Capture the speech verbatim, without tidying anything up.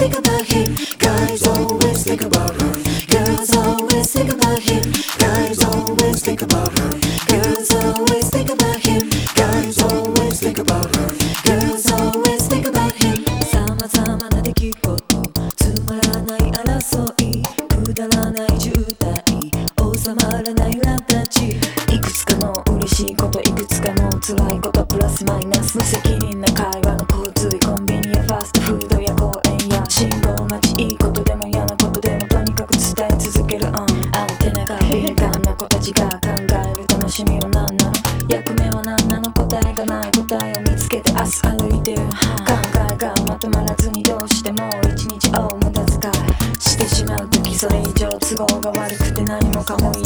think about him. Guys always think about her. Girls always think about him. Guys always think about her. Girls always think about him. Guys always think about her. Girls always think about him. さまざまな出来事、つまらない争い、くだらない渋滞、収まらない裏立ち、いくつかの嬉しいこと、いくつかの辛いこと、プラスマイナス、無責任な会話の洪水、コンビニやファストフードや公園や信号待ち、いいことでも嫌なことでもとにかく伝え続ける、うん、アンテナが敏感な子たちが考える楽しみは何なの、役目は何なの、答えがない答えを見つけて明日歩いてる、考えがまとまらずにどうしても一日を無駄遣いしてしまう時、それ以上都合が悪くて何もかも